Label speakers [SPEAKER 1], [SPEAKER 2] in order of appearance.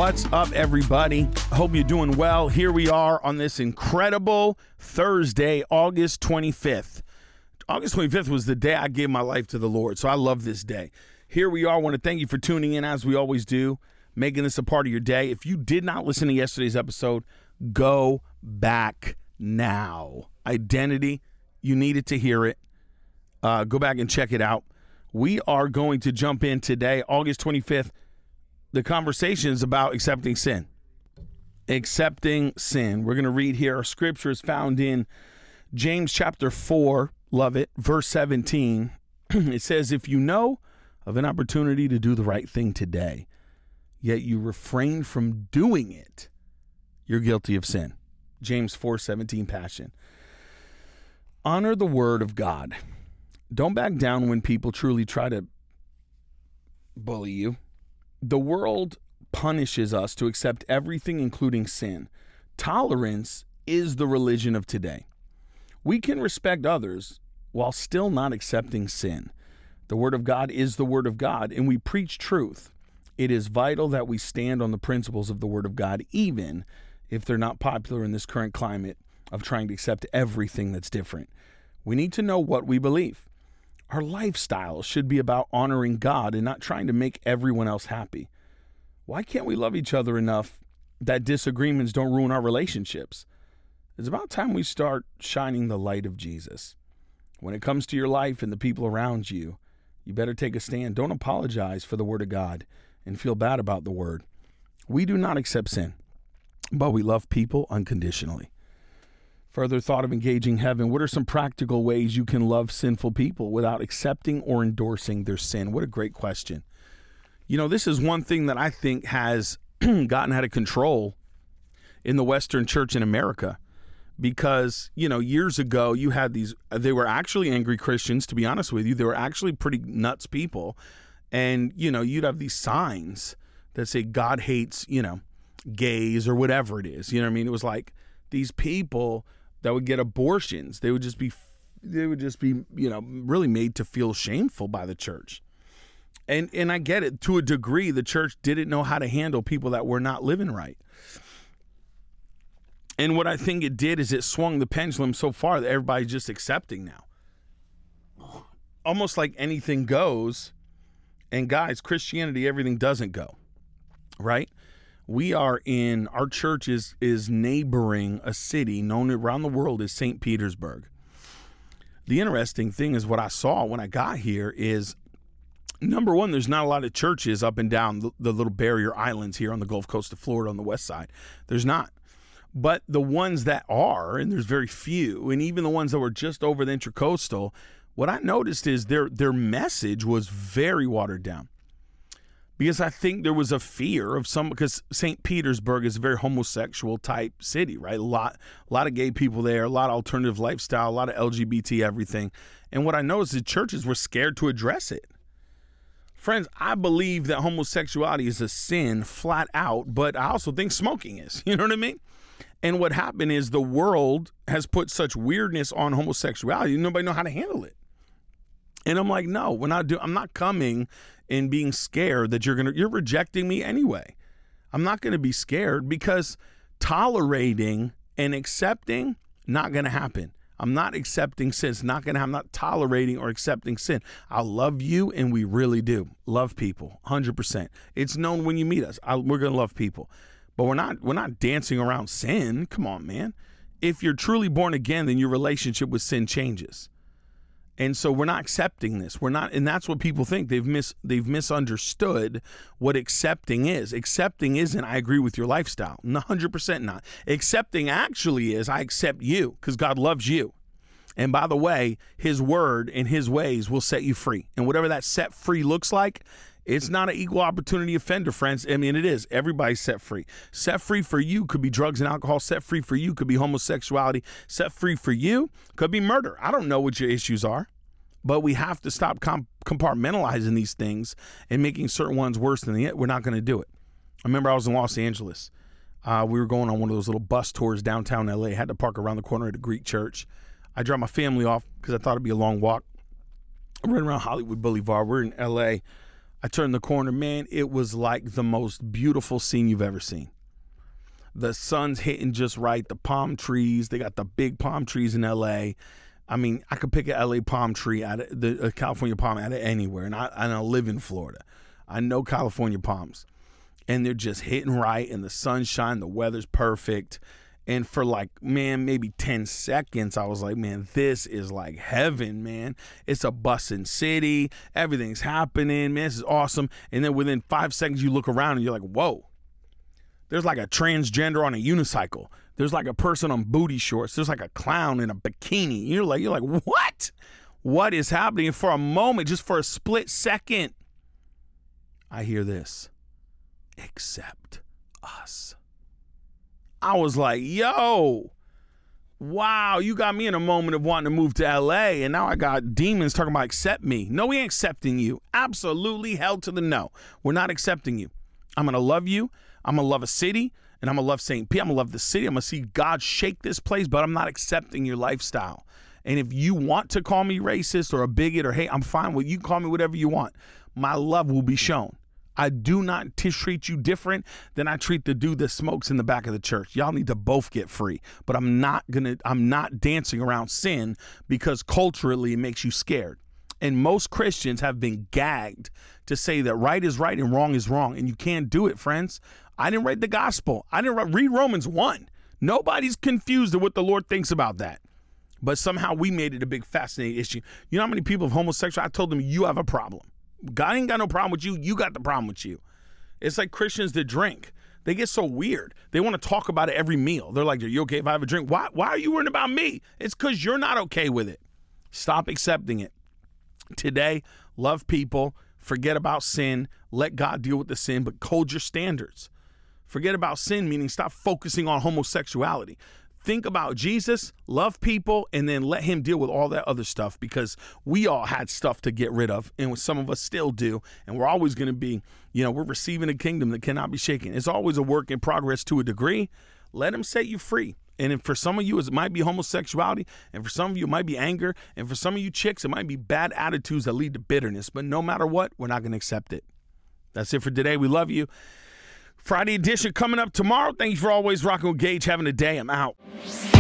[SPEAKER 1] What's up, everybody? Hope you're doing well. Here we are on this incredible Thursday, August 25th. August 25th was the day I gave my life to the Lord, so I love this day. Here we are. I want to thank you for tuning in, as we always do, making this a part of your day. If you did not listen to yesterday's episode, go back now. Identity, you needed to hear it. Go back and check it out. We are going to jump in today, August 25th. The conversation is about accepting sin. Accepting sin. We're going to read here. Our scripture is found in James chapter 4, love it, verse 17. It says, if you know of an opportunity to do the right thing today, yet you refrain from doing it, you're guilty of sin. James 4:17 Passion. Honor the word of God. Don't back down when people truly try to bully you. The world punishes us to accept everything, including sin. Tolerance is the religion of today. We can respect others while still not accepting sin. The word of God is the word of God, and we preach truth. It is vital that we stand on the principles of the word of God, even if they're not popular in this current climate of trying to accept everything that's different. We need to know what we believe. Our lifestyle should be about honoring God and not trying to make everyone else happy. Why can't we love each other enough that disagreements don't ruin our relationships? It's about time we start shining the light of Jesus. When it comes to your life and the people around you, you better take a stand. Don't apologize for the word of God and feel bad about the word. We do not accept sin, but we love people unconditionally. Further thought of engaging heaven. What are some practical ways you can love sinful people without accepting or endorsing their sin? What a great question. You know, this is one thing that I think has gotten out of control in the Western church in America. Because, you know, years ago, you had they were actually angry Christians, to be honest with you. They were actually pretty nuts people. And, you know, you'd have these signs that say God hates, you know, gays or whatever it is. You know what I mean? It was like these people that would get abortions. They would just be, you know, really made to feel shameful by the church. And I get it. To a degree, the church didn't know how to handle people that were not living right. And what I think it did is it swung the pendulum so far that everybody's just accepting now. Almost like anything goes. And guys, Christianity, everything doesn't go. Right? Our church is neighboring a city known around the world as St. Petersburg. The interesting thing is what I saw when I got here is, number one, there's not a lot of churches up and down the little barrier islands here on the Gulf Coast of Florida on the west side. There's not. But the ones that are, and there's very few, and even the ones that were just over the Intracoastal, what I noticed is their message was very watered down. Because I think there was a fear of because St. Petersburg is a very homosexual type city, right? A lot of gay people there, a lot of alternative lifestyle, a lot of LGBT everything. And what I noticed is churches were scared to address it. Friends, I believe that homosexuality is a sin flat out, but I also think smoking is. You know what I mean? And what happened is the world has put such weirdness on homosexuality, nobody know how to handle it. And I'm like, no, I'm not coming and being scared that you're rejecting me anyway. I'm not going to be scared because tolerating and accepting, not going to happen. I'm not accepting sin. It's not going to happen. I'm not tolerating or accepting sin. I love you, and we really do. Love people, 100%. It's known when you meet us. We're going to love people. But we're not dancing around sin. Come on, man. If you're truly born again, then your relationship with sin changes. And so we're not accepting this. We're not, and that's what people think. They've misunderstood what accepting is. Accepting isn't, I agree with your lifestyle. 100% not. Accepting actually is, I accept you because God loves you. And by the way, his word and his ways will set you free. And whatever that set free looks like, it's not an equal opportunity offender, friends. I mean, it is. Everybody's set free. Set free for you could be drugs and alcohol. Set free for you could be homosexuality. Set free for you could be murder. I don't know what your issues are, but we have to stop compartmentalizing these things and making certain ones worse than the other. We're not going to do it. I remember I was in Los Angeles. We were going on one of those little bus tours downtown LA. Had to park around the corner at a Greek church. I dropped my family off because I thought it'd be a long walk. I ran around Hollywood Boulevard. We're in LA. I turned the corner, man, it was like the most beautiful scene you've ever seen. The sun's hitting just right, the palm trees, they got the big palm trees in LA. I mean, I could pick a LA palm tree out of the California palm out of anywhere, and I live in Florida. I know California palms, and they're just hitting right, and the sunshine, the weather's perfect. And for like, man, maybe 10 seconds, I was like, man, this is like heaven, man. It's a bussin' city. Everything's happening, man. This is awesome. And then within 5 seconds, you look around and you're like, whoa. There's like a transgender on a unicycle. There's like a person on booty shorts. There's like a clown in a bikini. You're like, what? What is happening? And for a moment, just for a split second, I hear this. Accept us. I was like, yo, wow, you got me in a moment of wanting to move to LA, and now I got demons talking about accept me. No, we ain't accepting you. Absolutely hell to the no. We're not accepting you. I'm going to love you. I'm going to love a city, and I'm going to love St. Pete. I'm going to love the city. I'm going to see God shake this place, but I'm not accepting your lifestyle. And if you want to call me racist or a bigot or hey, I'm fine with you. Call me whatever you want. My love will be shown. I do not treat you different than I treat the dude that smokes in the back of the church. Y'all need to both get free. But I'm not dancing around sin because culturally it makes you scared. And most Christians have been gagged to say that right is right and wrong is wrong. And you can't do it, friends. I didn't write the gospel. I didn't read Romans 1. Nobody's confused at what the Lord thinks about that. But somehow we made it a big fascinating issue. You know how many people of homosexual, I told them, you have a problem. God ain't got no problem with you. You got the problem with you. It's like Christians that drink. They get so weird. They want to talk about it every meal. They're like, are you okay if I have a drink? Why are you worrying about me? It's because you're not okay with it. Stop accepting it. Today, love people. Forget about sin. Let God deal with the sin, but hold your standards. Forget about sin, meaning stop focusing on homosexuality. Think about Jesus, love people, and then let him deal with all that other stuff because we all had stuff to get rid of, and some of us still do, and we're always going to be, we're receiving a kingdom that cannot be shaken. It's always a work in progress to a degree. Let him set you free. And if for some of you, it might be homosexuality, and for some of you, it might be anger, and for some of you chicks, it might be bad attitudes that lead to bitterness. But no matter what, we're not going to accept it. That's it for today. We love you. Friday edition coming up tomorrow. Thank you for always rocking with Gage. Having a day. I'm out.